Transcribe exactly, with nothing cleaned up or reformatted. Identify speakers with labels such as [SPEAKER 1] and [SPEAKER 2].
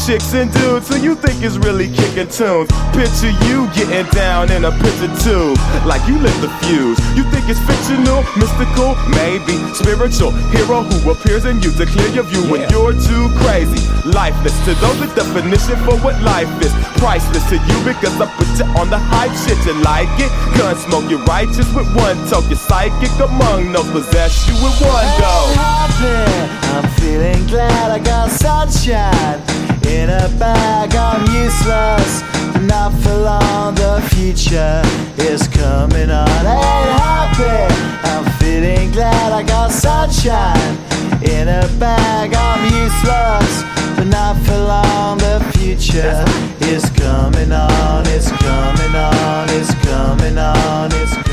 [SPEAKER 1] chicks and dudes who you think is really kicking tunes. Picture you getting down in a picture tube, like you lit the fuse. You think it's fictional, mystical, maybe spiritual hero who appears in you to clear your view when you're too crazy. Lifeless to those, the definition for what life is. Priceless to you because I put you on the hype shit. You like it? Gun smoke, you're righteous with one toke. You're psychic among no possess you with one go.
[SPEAKER 2] I'm feeling glad I got sunshine in a bag. I'm useless, but not for long. The future is coming on. Ain't happy. I'm feeling glad I got sunshine in a bag. I'm useless, but not for long. The future is coming on. It's coming on. It's coming on. It's coming on.